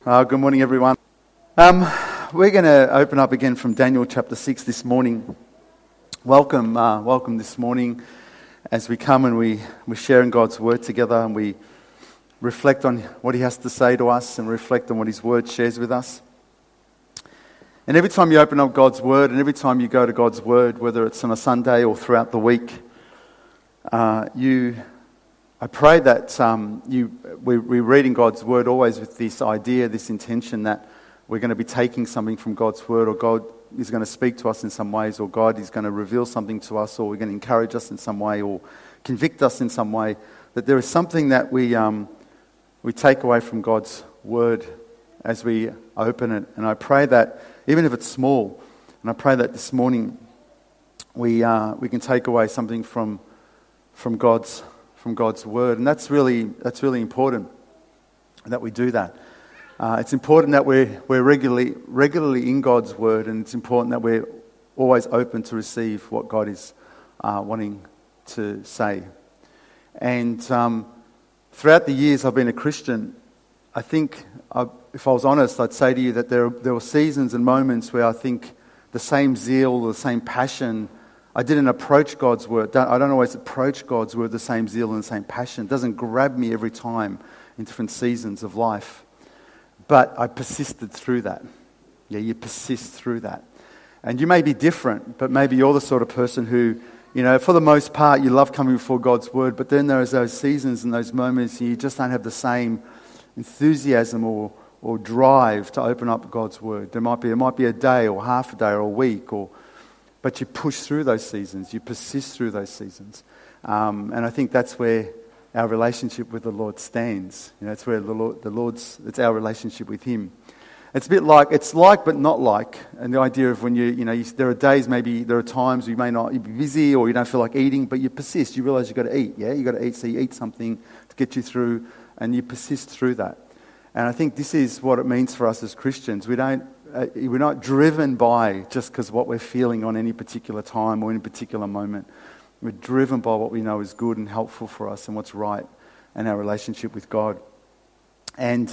Good morning, everyone. We're going to open up again from Daniel chapter 6 this morning. Welcome this morning as we come and we're sharing God's word together and we reflect on what He has to say to us and reflect on what His word shares with us. And every time you open up God's word and every time you go to God's word, whether it's on a Sunday or throughout the week, I pray that we're reading God's word always with this idea, this intention that we're going to be taking something from God's word, or God is going to speak to us in some ways, or God is going to reveal something to us, or we're going to encourage us in some way, or convict us in some way, that there is something that we take away from God's word as we open it. And I pray that, even if it's small, and I pray that this morning we can take away something from God's word, and that's really important that we do that. It's important that we're regularly in God's word, and it's important that we're always open to receive what God is wanting to say. And throughout the years I've been a Christian, I think, if I was honest, I'd say to you that there were seasons and moments where I think the same zeal, the same passion, I didn't approach God's word. I don't always approach God's word with the same zeal and the same passion. It doesn't grab me every time in different seasons of life. But I persisted through that. Yeah, you persist through that. And you may be different, but maybe you're the sort of person who, for the most part, you love coming before God's word, but then there's those seasons and those moments and you just don't have the same enthusiasm or drive to open up God's word. It might be a day or half a day or a week, but you push through those seasons, you persist through those seasons. And I think that's where our relationship with the Lord stands. It's where it's our relationship with Him. It's a bit like, but not like. And the idea of when there are days, maybe there are times you may not be busy or you don't feel like eating, but you persist. You realize you've got to eat, yeah? You've got to eat, so you eat something to get you through, and you persist through that. And I think this is what it means for us as Christians. We're not driven by just because what we're feeling on any particular time or in a particular moment. We're driven by what we know is good and helpful for us and what's right in our relationship with God. And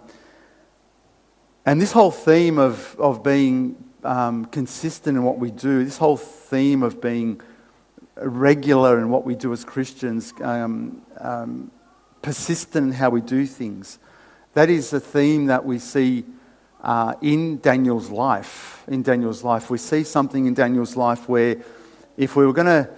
this whole theme of being consistent in what we do, this whole theme of being regular in what we do as Christians, persistent in how we do things, that is a theme that we see in Daniel's life. We see something in Daniel's life where if we were going to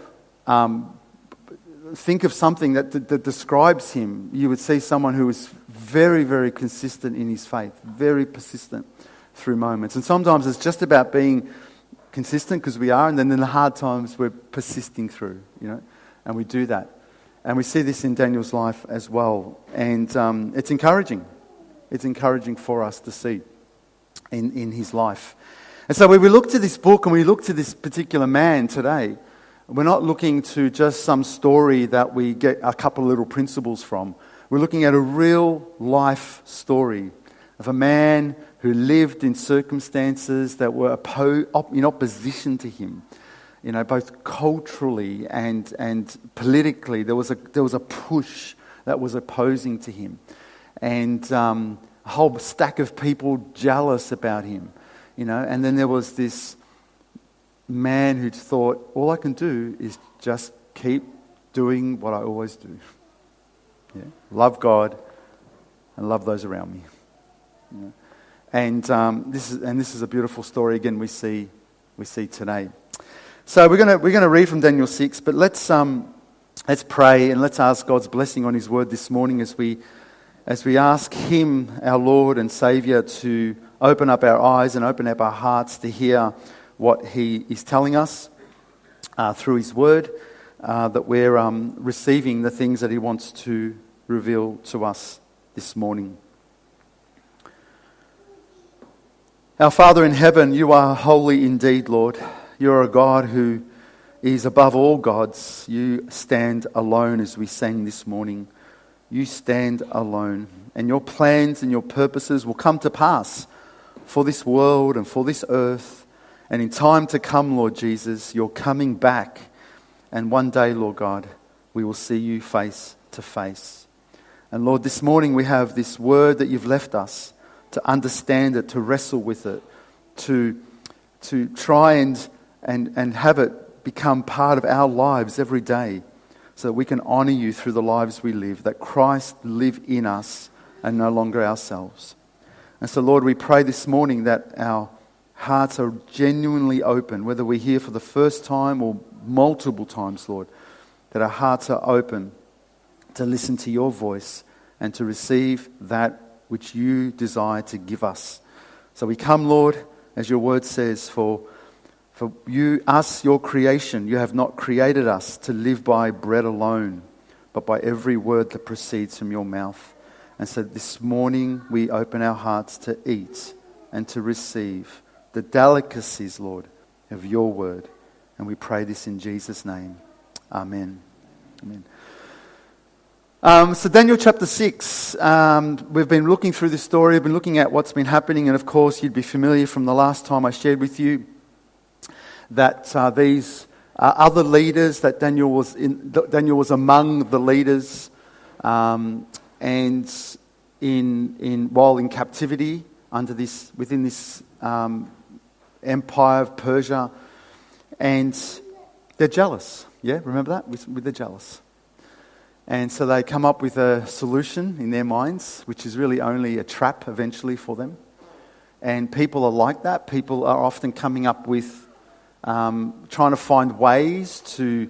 think of something that describes him, you would see someone who is very, very consistent in his faith, very persistent through moments. And sometimes it's just about being consistent, because we are, and then in the hard times we're persisting through, and we do that. And we see this in Daniel's life as well. And it's encouraging. It's encouraging for us to see in his life. And so when we look to this book and we look to this particular man today, we're not looking to just some story that we get a couple of little principles from. We're looking at a real life story of a man who lived in circumstances that were in opposition to him. Both culturally and politically, there was a push that was opposing to him. And a whole stack of people jealous about him, and then there was this man who thought, all I can do is just keep doing what I always do. Yeah? Love God and love those around me. And this is a beautiful story again we see today. So we're gonna read from Daniel 6, but let's pray and let's ask God's blessing on His word this morning as we ask Him, our Lord and Saviour, to open up our eyes and open up our hearts to hear what He is telling us through His word, that we're receiving the things that He wants to reveal to us this morning. Our Father in heaven, You are holy indeed, Lord. You are a God who is above all gods. You stand alone, as we sang this morning. You stand alone, and Your plans and Your purposes will come to pass for this world and for this earth. And in time to come, Lord Jesus, You're coming back. And one day, Lord God, we will see You face to face. And Lord, this morning we have this word that You've left us to understand it, to wrestle with it, to try and have it become part of our lives every day, so that we can honour you through the lives we live, that Christ live in us and no longer ourselves. And so, Lord, we pray this morning that our hearts are genuinely open, whether we're here for the first time or multiple times, Lord, that our hearts are open to listen to your voice and to receive that which you desire to give us. So we come, Lord, as your word says, for you, us, your creation. You have not created us to live by bread alone, but by every word that proceeds from your mouth. And so this morning we open our hearts to eat and to receive the delicacies, Lord, of your word. And we pray this in Jesus' name. Amen. Amen. So Daniel chapter 6, we've been looking through this story, we've been looking at what's been happening, and of course you'd be familiar from the last time I shared with you that these other leaders, that Daniel was among the leaders, and while in captivity within this empire of Persia, and they're jealous. Yeah, remember that? They're jealous. And so they come up with a solution in their minds, which is really only a trap eventually for them. And people are like that. People are often coming up with trying to find ways to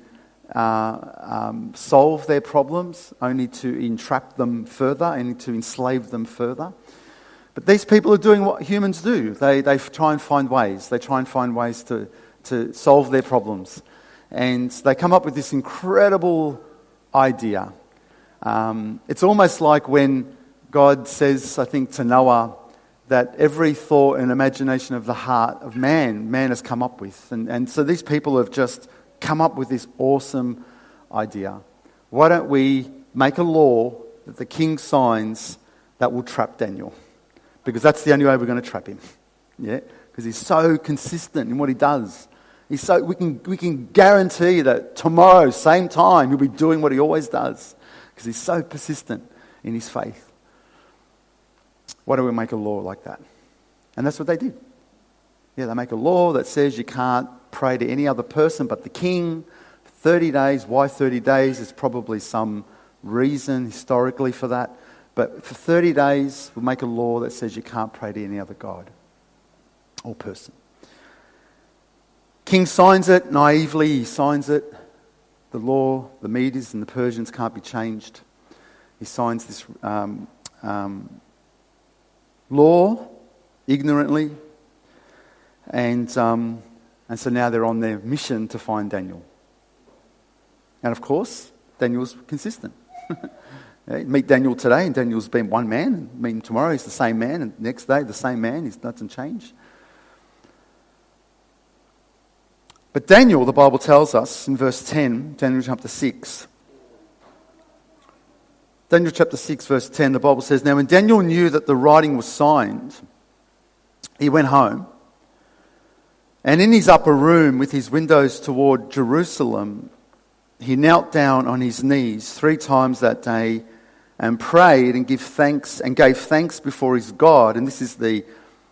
solve their problems, only to entrap them further, only to enslave them further. But these people are doing what humans do. They try and find ways. They try and find ways to solve their problems. And they come up with this incredible idea. It's almost like when God says, I think, to Noah, that every thought and imagination of the heart of man has come up with. And so these people have just come up with this awesome idea. Why don't we make a law that the king signs that will trap Daniel? Because that's the only way we're going to trap him. Yeah? Because he's so consistent in what he does. We can guarantee that tomorrow, same time, he'll be doing what he always does. Because he's so persistent in his faith. Why don't we make a law like that? And that's what they did. Yeah, they make a law that says you can't pray to any other person but the king for 30 days. Why 30 days? There's probably some reason historically for that. But for 30 days, we'll make a law that says you can't pray to any other god or person. King signs it, naively he signs it. The law, the Medes and the Persians can't be changed. He signs this law ignorantly, and so now they're on their mission to find Daniel. And of course, Daniel's consistent. Yeah, meet Daniel today, and Daniel's been one man, and meet him tomorrow, he's the same man, and the next day, the same man, he doesn't change. But Daniel, the Bible tells us in verse 10, Daniel chapter 6, Daniel chapter 6, verse 10, the Bible says, Now when Daniel knew that the writing was signed, he went home, and in his upper room with his windows toward Jerusalem, he knelt down on his knees 3 times that day and prayed and gave thanks before his God. And this is the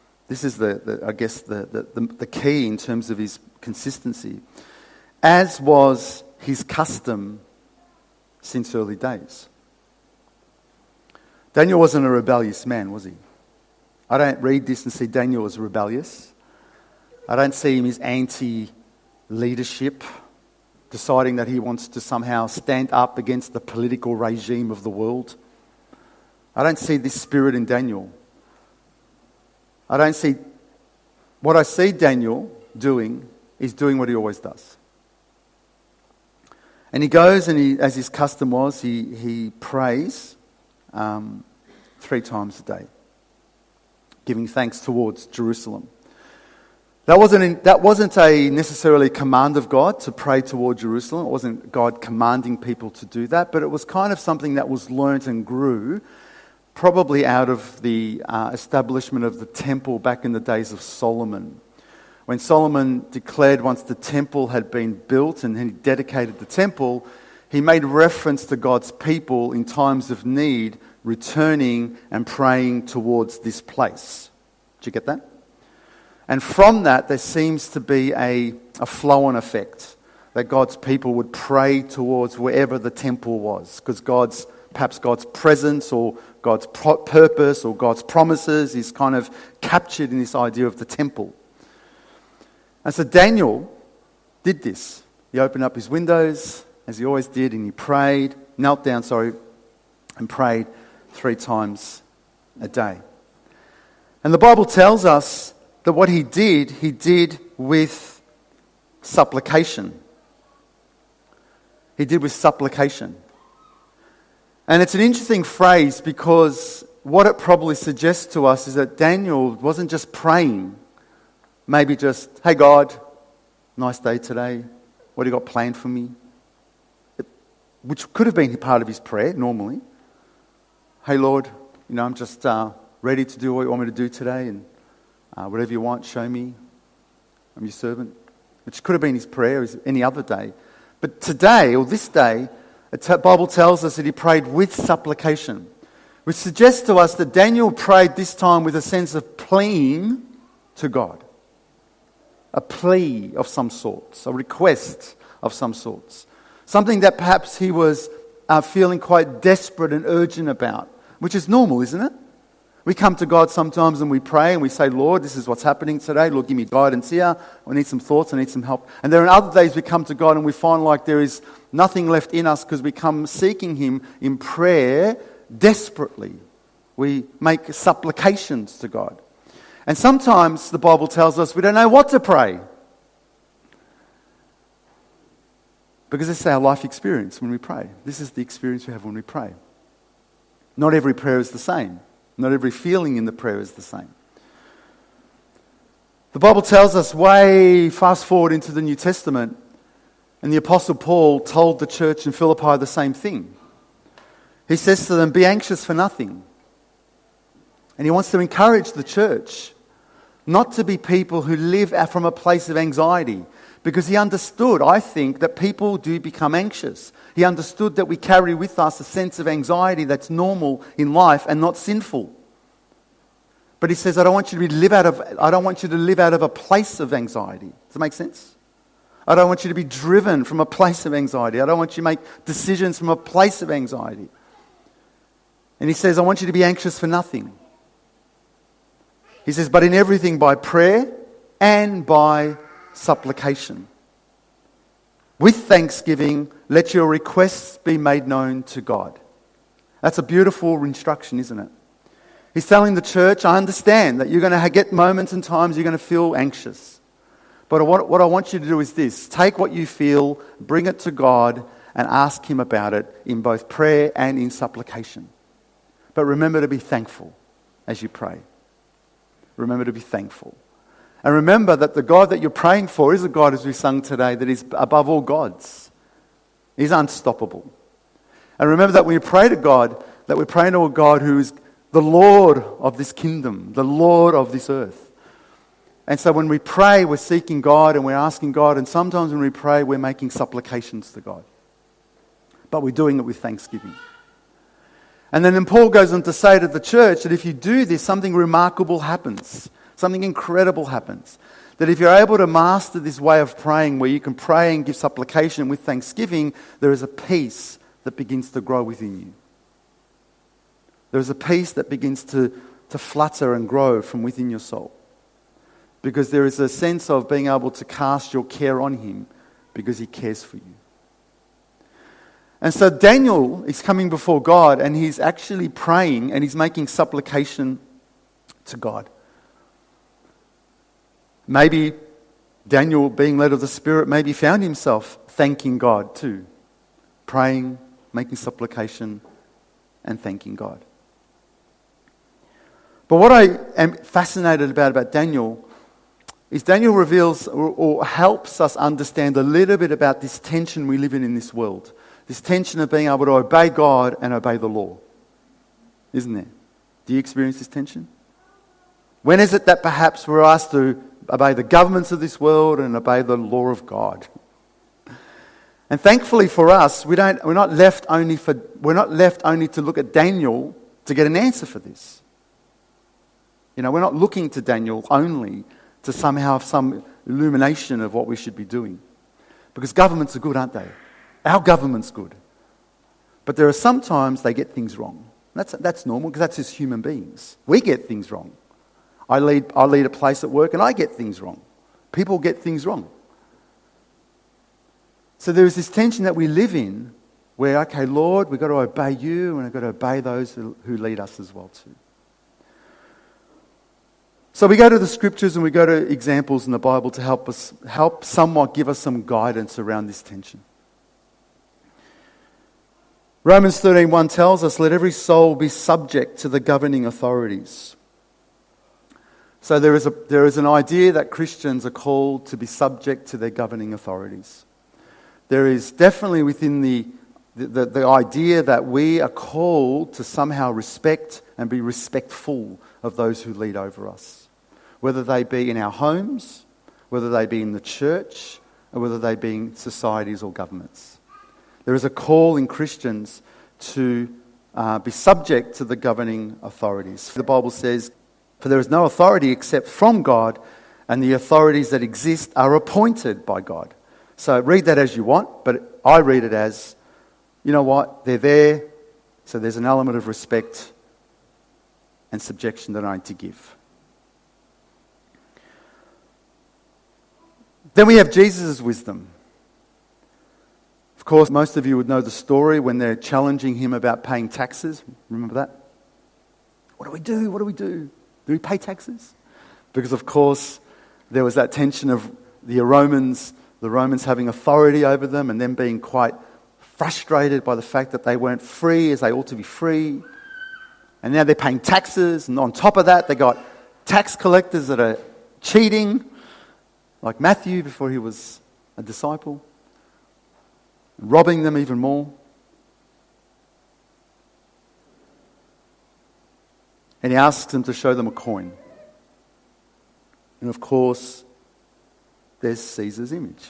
key in terms of his consistency, as was his custom since early days. Daniel wasn't a rebellious man, was he? I don't read this and see Daniel as rebellious. I don't see him as anti-leadership, deciding that he wants to somehow stand up against the political regime of the world. I don't see this spirit in Daniel. What I see Daniel doing is doing what he always does. And he goes and as his custom was, he prays 3 times a day, giving thanks towards Jerusalem. That wasn't a necessarily command of God to pray toward Jerusalem. It wasn't God commanding people to do that, but it was kind of something that was learnt and grew, probably out of the establishment of the temple back in the days of Solomon. When Solomon declared once the temple had been built and he dedicated the temple, he made reference to God's people in times of need returning and praying towards this place. Did you get that? And from that, there seems to be a flow-on effect, that God's people would pray towards wherever the temple was, because perhaps God's presence or God's purpose or God's promises is kind of captured in this idea of the temple. And so Daniel did this. He opened up his windows, as he always did, and he knelt down, and prayed 3 times a day. And the Bible tells us that what he did with supplication. He did with supplication. And it's an interesting phrase, because what it probably suggests to us is that Daniel wasn't just praying, maybe just, hey God, nice day today, what do you got planned for me? Which could have been part of his prayer normally. Hey Lord, I'm just ready to do what you want me to do today, and whatever you want, show me. I'm your servant. Which could have been his prayer as any other day. But today, or this day, the Bible tells us that he prayed with supplication, which suggests to us that Daniel prayed this time with a sense of pleading to God. A plea of some sorts, a request of some sorts. Something that perhaps he was feeling quite desperate and urgent about, which is normal, isn't it? We come to God sometimes and we pray and we say, Lord, this is what's happening today. Lord, give me guidance here. I need some thoughts. I need some help. And there are other days we come to God and we find like there is nothing left in us because we come seeking Him in prayer desperately. We make supplications to God. And sometimes the Bible tells us we don't know what to pray. Because this is our life experience when we pray. This is the experience we have when we pray. Not every prayer is the same. Not every feeling in the prayer is the same. The Bible tells us way fast forward into the New Testament, and the Apostle Paul told the church in Philippi the same thing. He says to them, be anxious for nothing. And he wants to encourage the church not to be people who live from a place of anxiety, because he understood, I think, that people do become anxious. He understood that we carry with us a sense of anxiety that's normal in life and not sinful. But he says, I don't want you to live out of a place of anxiety. Does that make sense? I don't want you to be driven from a place of anxiety. I don't want you to make decisions from a place of anxiety. And he says, I want you to be anxious for nothing. He says, but in everything by prayer and by supplication. With thanksgiving, let your requests be made known to God. That's a beautiful instruction, isn't it? He's telling the church, I understand that you're going to get moments and times you're going to feel anxious. But what I want you to do is this. Take what you feel, bring it to God, and ask Him about it in both prayer and in supplication. But remember to be thankful as you pray. Remember to be thankful. And remember that the God that you're praying for is a God, as we sung today, that is above all gods. He's unstoppable. And remember that when you pray to God, that we're praying to a God who is the Lord of this kingdom, the Lord of this earth. And so when we pray, we're seeking God and we're asking God, and sometimes when we pray, we're making supplications to God. But we're doing it with thanksgiving. And then Paul goes on to say to the church that if you do this, something remarkable happens. Something incredible happens. That if you're able to master this way of praying, where you can pray and give supplication with thanksgiving, there is a peace that begins to grow within you. There is a peace that begins to flutter and grow from within your soul. Because there is a sense of being able to cast your care on Him because He cares for you. And so Daniel is coming before God and he's actually praying and he's making supplication to God. Maybe Daniel, being led of the Spirit, maybe found himself thanking God too. Praying, making supplication, and thanking God. But what I am fascinated about Daniel is Daniel reveals or helps us understand a little bit about this tension we live in this world. This tension of being able to obey God and obey the law. Isn't there? Do you experience this tension? When is it that perhaps we're asked to obey the governments of this world and obey the law of God? And thankfully for us, we're not left only to look at Daniel to get an answer for this. You know, we're not looking to Daniel only to somehow have some illumination of what we should be doing. Because governments are good, aren't they? Our government's good. But there are sometimes they get things wrong. That's normal, because that's just human beings. We get things wrong. I lead a place at work and I get things wrong. People get things wrong. So there is this tension that we live in where, okay, Lord, we've got to obey you and we've got to obey those who lead us as well too. So we go to the scriptures and we go to examples in the Bible to help somewhat give us some guidance around this tension. Romans 13:1 tells us, let every soul be subject to the governing authorities. So there is an idea that Christians are called to be subject to their governing authorities. There is definitely within the idea that we are called to somehow respect and be respectful of those who lead over us. Whether they be in our homes, whether they be in the church, or whether they be in societies or governments. There is a call in Christians to be subject to the governing authorities. The Bible says, for there is no authority except from God, and the authorities that exist are appointed by God. So read that as you want, but I read it as, you know what, they're there, so there's an element of respect and subjection that I need to give. Then we have Jesus' wisdom. Of course, most of you would know the story when they're challenging him about paying taxes. Remember that? What do we do? What do we do? Do we pay taxes? Because, of course, there was that tension of the Romans having authority over them and them being quite frustrated by the fact that they weren't free as they ought to be free. And now they're paying taxes, and on top of that, they got tax collectors that are cheating, like Matthew before he was a disciple, robbing them even more. And he asks them to show them a coin. And of course, there's Caesar's image.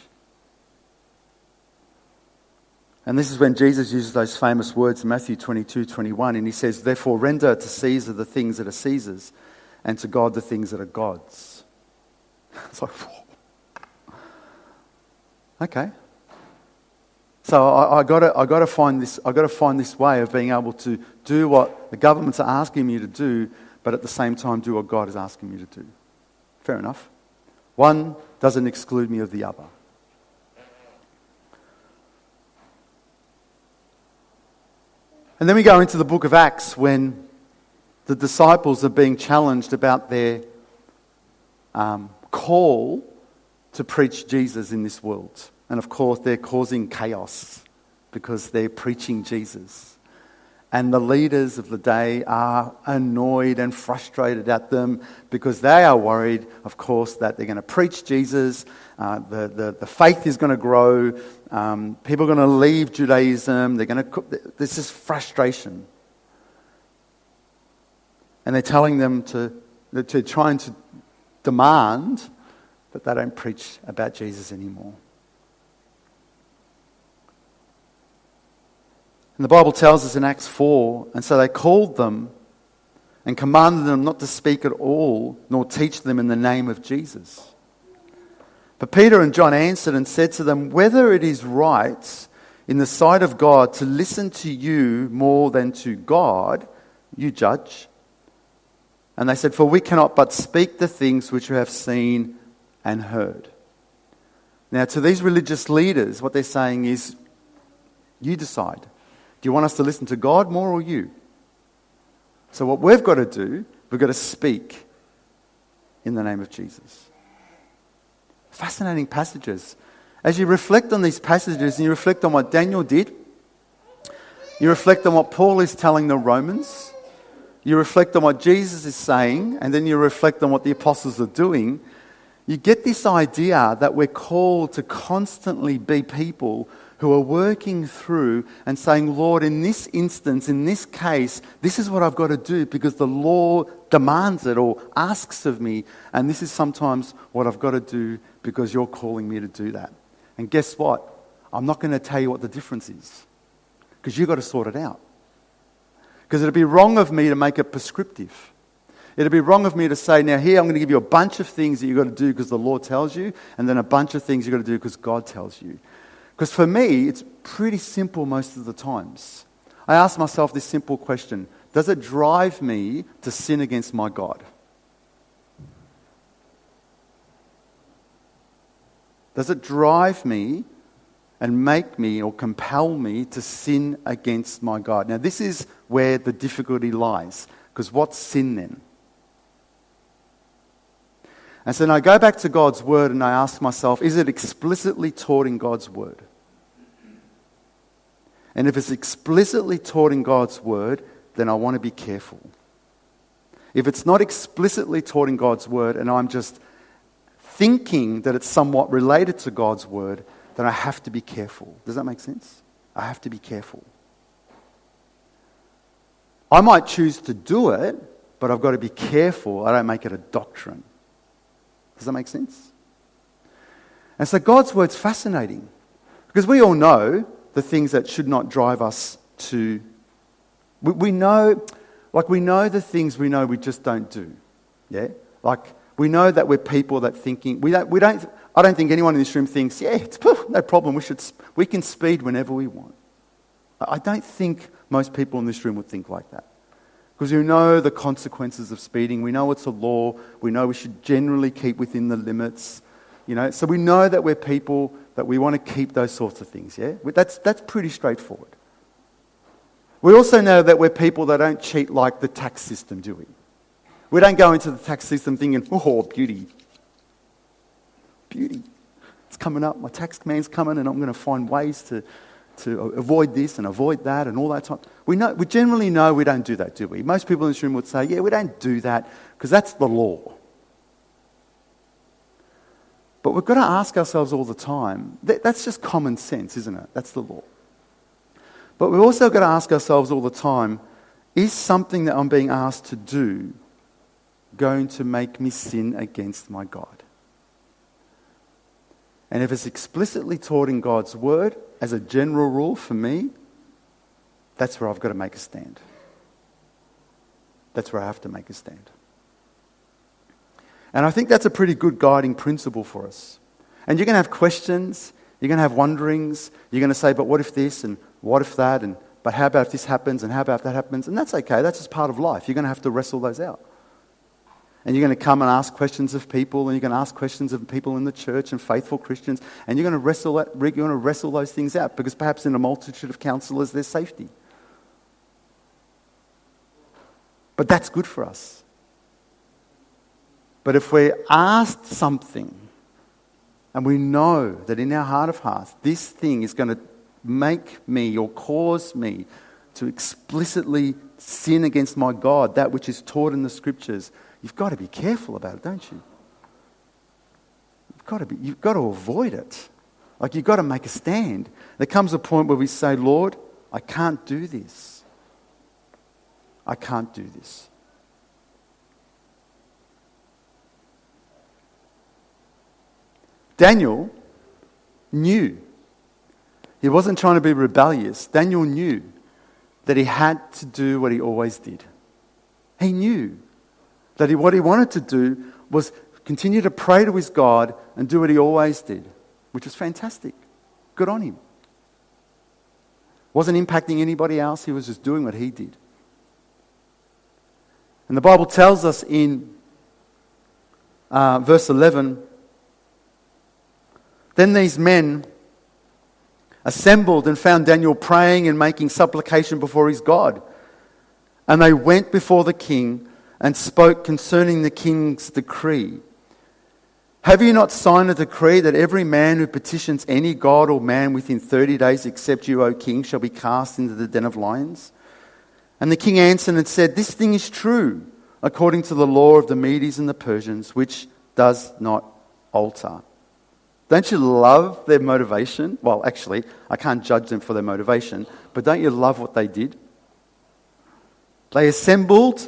And this is when Jesus uses those famous words in Matthew 22:21, and he says, therefore render to Caesar the things that are Caesar's, and to God the things that are God's. It's like, whoa. Okay. So I got to find this way of being able to do what the governments are asking me to do, but at the same time do what God is asking me to do. Fair enough. One doesn't exclude me of the other. And then we go into the book of Acts when the disciples are being challenged about their call to preach Jesus in this world. And of course, they're causing chaos because they're preaching Jesus. And the leaders of the day are annoyed and frustrated at them because they are worried, of course, that they're going to preach Jesus, the faith is going to grow, people are going to leave Judaism, there's this frustration. And they're telling them to trying to demand that they don't preach about Jesus anymore. And the Bible tells us in Acts 4, and so they called them and commanded them not to speak at all, nor teach them in the name of Jesus. But Peter and John answered and said to them, whether it is right in the sight of God to listen to you more than to God, you judge. And they said, for we cannot but speak the things which we have seen and heard. Now, to these religious leaders, what they're saying is, you decide. Do you want us to listen to God more or you? So what we've got to do, we've got to speak in the name of Jesus. Fascinating passages. As you reflect on these passages and you reflect on what Daniel did, you reflect on what Paul is telling the Romans, you reflect on what Jesus is saying, and then you reflect on what the apostles are doing, you get this idea that we're called to constantly be people who are working through and saying, Lord, in this instance, in this case, this is what I've got to do because the law demands it or asks of me, and this is sometimes what I've got to do because you're calling me to do that. And guess what? I'm not going to tell you what the difference is because you've got to sort it out. Because it'd be wrong of me to make it prescriptive. It'd be wrong of me to say, now here I'm going to give you a bunch of things that you've got to do because the Lord tells you, and then a bunch of things you've got to do because God tells you. Because for me, it's pretty simple most of the times. I ask myself this simple question: does it drive me to sin against my God? Does it drive me and make me or compel me to sin against my God? Now, this is where the difficulty lies, because what's sin then? And so then I go back to God's Word and I ask myself, is it explicitly taught in God's Word? And if it's explicitly taught in God's Word, then I want to be careful. If it's not explicitly taught in God's Word and I'm just thinking that it's somewhat related to God's Word, then I have to be careful. Does that make sense? I have to be careful. I might choose to do it, but I've got to be careful I don't make it a doctrine. Does that make sense? And so God's Word's fascinating, because we all know the things that should not drive us to... We know the things we know we just don't do. Yeah? Like, we know that we're people that thinking... I don't think anyone in this room thinks, yeah, it's no problem, we can speed whenever we want. I don't think most people in this room would think like that. Because we know the consequences of speeding. We know it's a law. We know we should generally keep within the limits. So we know that we're people that we want to keep those sorts of things. Yeah, that's pretty straightforward. We also know that we're people that don't cheat like the tax system, do we? We don't go into the tax system thinking, oh, beauty. It's coming up. My tax man's coming, and I'm going to find ways to avoid this and avoid that and all that time. We generally know we don't do that, do we? Most people in this room would say, yeah, we don't do that because that's the law. But we've got to ask ourselves all the time, that's just common sense, isn't it? That's the law. But we've also got to ask ourselves all the time, is something that I'm being asked to do going to make me sin against my God? And if it's explicitly taught in God's Word, as a general rule for me, that's where I've got to make a stand. That's where I have to make a stand. And I think that's a pretty good guiding principle for us. And you're going to have questions, you're going to have wonderings, you're going to say, but what if this and what if that, and but how about if this happens and how about if that happens? And that's okay, that's just part of life. You're going to have to wrestle those out. And you're going to come and ask questions of people, and you're going to ask questions of people in the church and faithful Christians, and you're going to wrestle those things out, because perhaps in a multitude of counselors there's safety. But that's good for us. But if we're asked something, and we know that in our heart of hearts, this thing is going to make me or cause me to explicitly sin against my God, that which is taught in the Scriptures, you've got to be careful about it, don't you? You've got to avoid it. Like, you've got to make a stand. There comes a point where we say, Lord, I can't do this. I can't do this. Daniel knew. He wasn't trying to be rebellious. Daniel knew that he had to do what he always did. He knew that what he wanted to do was continue to pray to his God and do what he always did, which was fantastic. Good on him. Wasn't impacting anybody else. He was just doing what he did. And the Bible tells us in verse 11, then these men assembled and found Daniel praying and making supplication before his God. And they went before the king and spoke concerning the king's decree. Have you not signed a decree that every man who petitions any god or man within 30 days except you, O king, shall be cast into the den of lions? And the king answered and said, this thing is true, according to the law of the Medes and the Persians, which does not alter. Don't you love their motivation? Well, actually, I can't judge them for their motivation, but don't you love what they did? They assembled.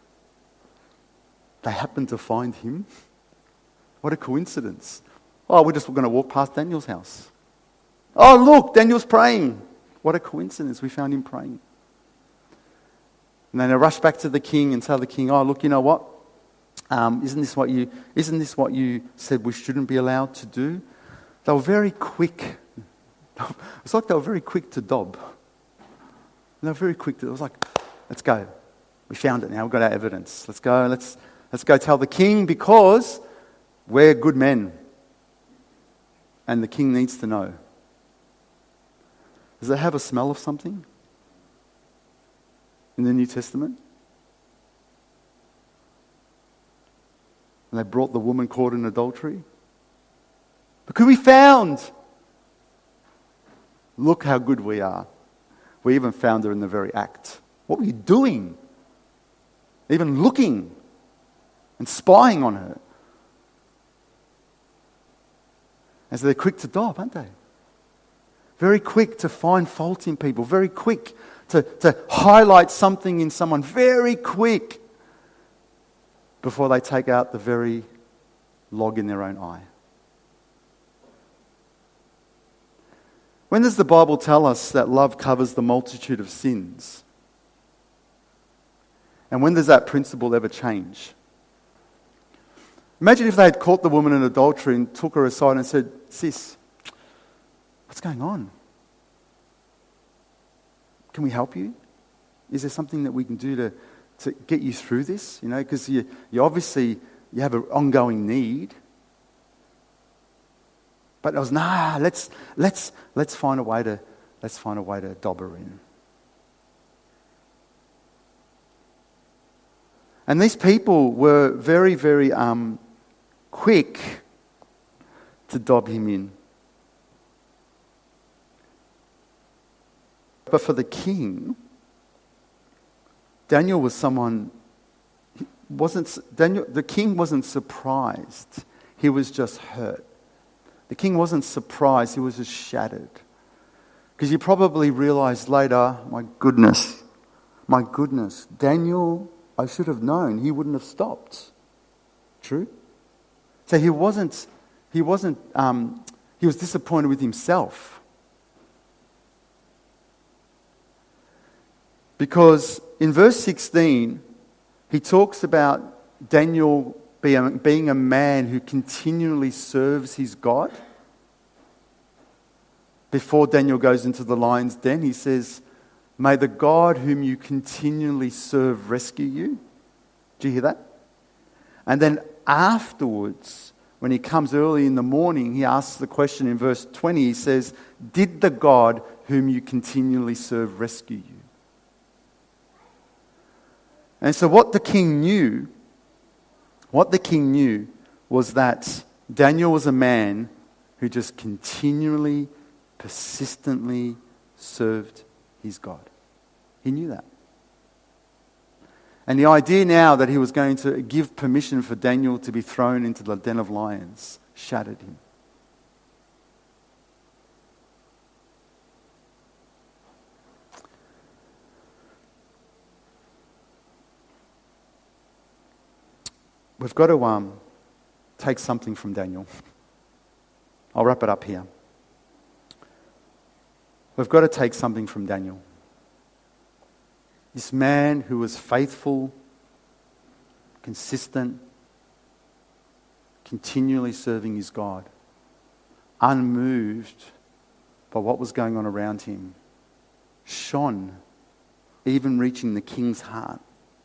They happened to find him. What a coincidence. Oh, we're just going to walk past Daniel's house. Oh, look, Daniel's praying. What a coincidence, we found him praying. And then they rush back to the king and tell the king, oh, look, you know what? Isn't this what you said we shouldn't be allowed to do? They were very quick. It's like they were very quick to dob. They were very quick to, it was like, let's go. We found it now, we've got our evidence. Let's go, let's go tell the king because we're good men. And the king needs to know. Does it have a smell of something in the New Testament? And they brought the woman caught in adultery. Look who we found. Look how good we are. We even found her in the very act. What were you doing? Even looking and spying on her. And so they're quick to dob, aren't they? Very quick to find fault in people. Very quick to highlight something in someone. Very quick before they take out the very log in their own eye. When does the Bible tell us that love covers the multitude of sins? And when does that principle ever change? Imagine if they had caught the woman in adultery and took her aside and said, sis, what's going on? Can we help you? Is there something that we can do to get you through this? You know, because you obviously you have an ongoing need. But it was let's find a way to dob her in. And these people were very, very quick to dob him in. But for the king, Daniel was someone. The king wasn't surprised. He was just hurt. The king wasn't surprised. He was just shattered. Because you probably realized later, my goodness, Daniel, I should have known. He wouldn't have stopped. True? So he was disappointed with himself. Because in verse 16, he talks about Daniel being a man who continually serves his God. Before Daniel goes into the lion's den, he says, may the God whom you continually serve rescue you. Do you hear that? And then afterwards, when he comes early in the morning, he asks the question in verse 20, he says, did the God whom you continually serve rescue you? And so what the king knew was that Daniel was a man who just continually, persistently served his God. He knew that. And the idea now that he was going to give permission for Daniel to be thrown into the den of lions shattered him. We've got to take something from Daniel. I'll wrap it up here. We've got to take something from Daniel. This man who was faithful, consistent, continually serving his God, unmoved by what was going on around him, shone, even reaching the king's heart.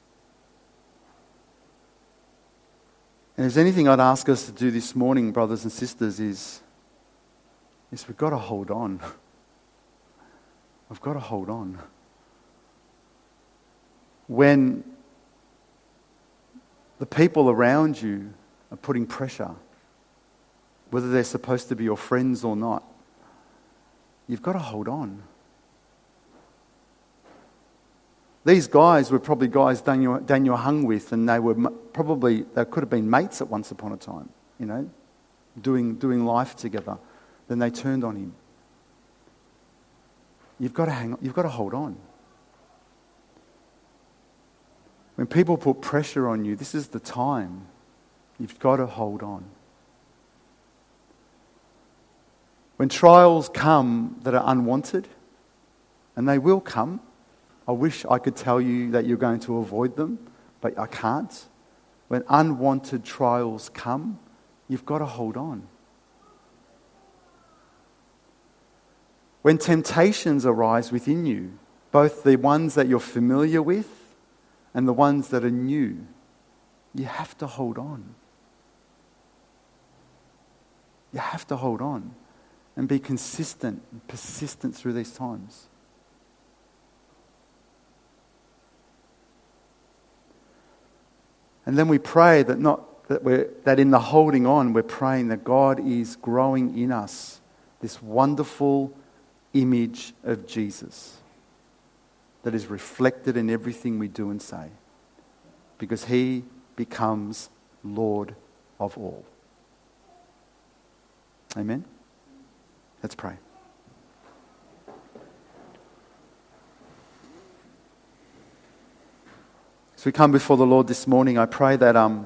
And if there's anything I'd ask us to do this morning, brothers and sisters, is we've got to hold on. We've got to hold on. When the people around you are putting pressure, whether they're supposed to be your friends or not, you've got to hold on. These guys were probably guys Daniel hung with, and they could have been mates at once upon a time, you know, doing life together. Then they turned on him. You've got to hold on. When people put pressure on you, this is the time. You've got to hold on. When trials come that are unwanted, and they will come, I wish I could tell you that you're going to avoid them, but I can't. When unwanted trials come, you've got to hold on. When temptations arise within you, both the ones that you're familiar with and the ones that are new, you have to hold on. You have to hold on and be consistent and persistent through these times. And then we pray that in the holding on, we're praying that God is growing in us this wonderful image of Jesus that is reflected in everything we do and say, because he becomes Lord of all. Amen? Let's pray. As we come before the Lord this morning, I pray that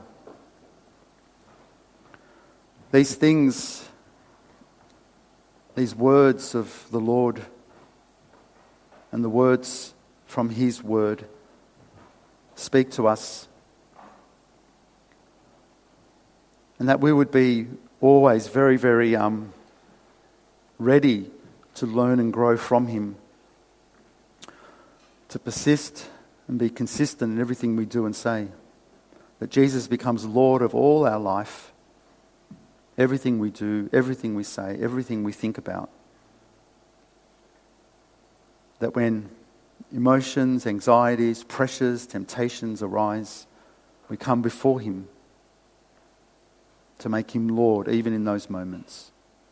these things, these words of the Lord and the words from his word speak to us, and that we would be always very, very ready to learn and grow from him, to persist and be consistent in everything we do and say. That Jesus becomes Lord of all our life, everything we do, everything we say, everything we think about. That when emotions, anxieties, pressures, temptations arise, we come before him to make him Lord even in those moments.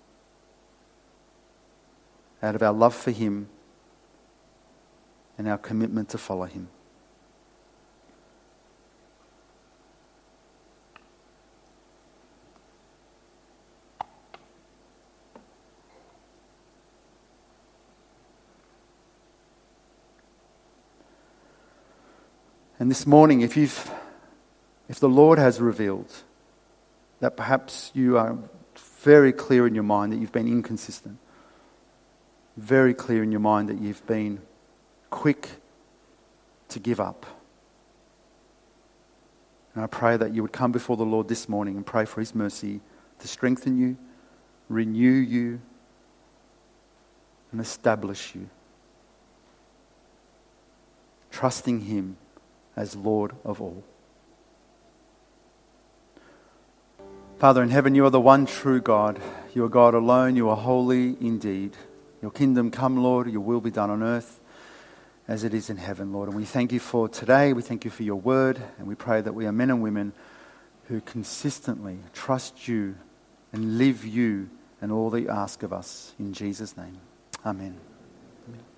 Out of our love for him and our commitment to follow him. And this morning, if the Lord has revealed that perhaps you are very clear in your mind that you've been inconsistent, very clear in your mind that you've been quick to give up, and I pray that you would come before the Lord this morning and pray for his mercy to strengthen you, renew you, and establish you, trusting him as Lord of all. Father in heaven, you are the one true God. You are God alone. You are holy indeed. Your kingdom come, Lord. Your will be done on earth as it is in heaven, Lord. And we thank you for today. We thank you for your word. And we pray that we are men and women who consistently trust you and live you and all that you ask of us. In Jesus' name. Amen. Amen.